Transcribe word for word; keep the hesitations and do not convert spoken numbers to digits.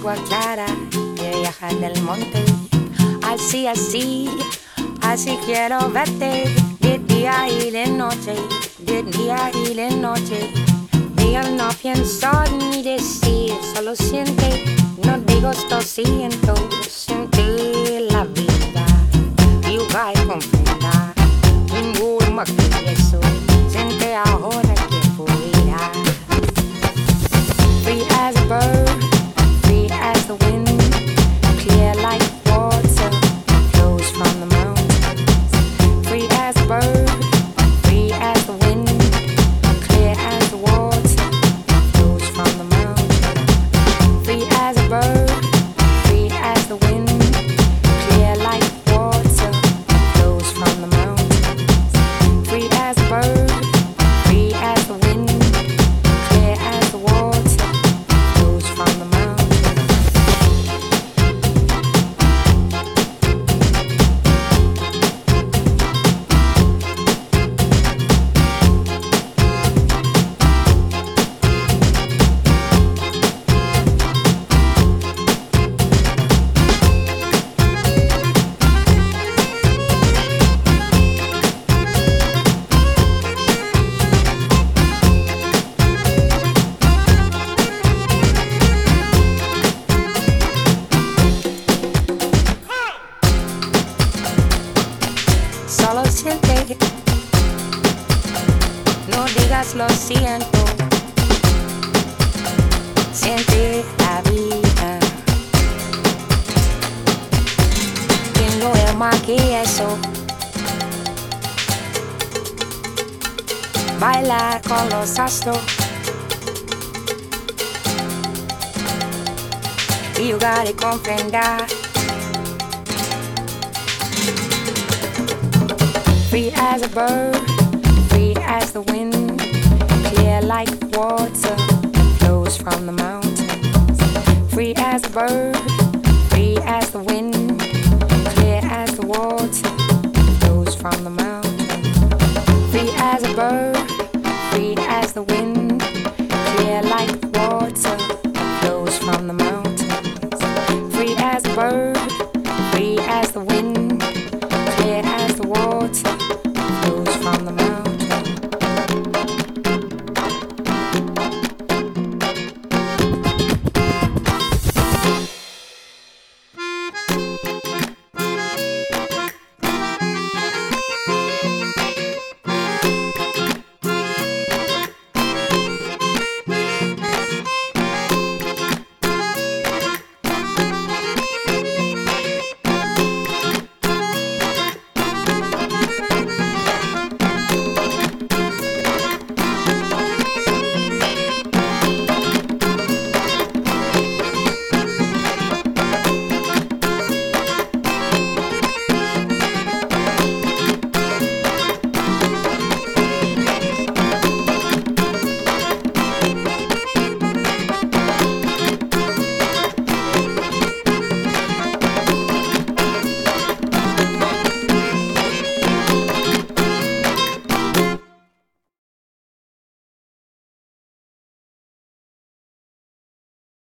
agua clara de viajar del monte. Así, así, así quiero verte de día y de noche, de día y de noche. Yo no pienso ni decir, solo siente, no digo esto siento, siente la vida. Y va a comprender, ningún más que eso, siente ahora que fuera. Free as a bird, free as the wind, clear like water, flows from the mountains. Free as a bird, free as the wind, clear as the water, flows from the mountains. Free as a bird, free as the wind, clear like water, flows from the mountains. Free as a bird, free as the wind, clear as the water, flows from the mountains. Solo siente, no digas lo siento, siente la vida. Tengo el más que eso, bailar con los astros y jugar y comprender. Free as a bird, free as the wind, clear like water, flows from the mountains. Free as a bird, free as the wind, clear as the water, flows from the mountains.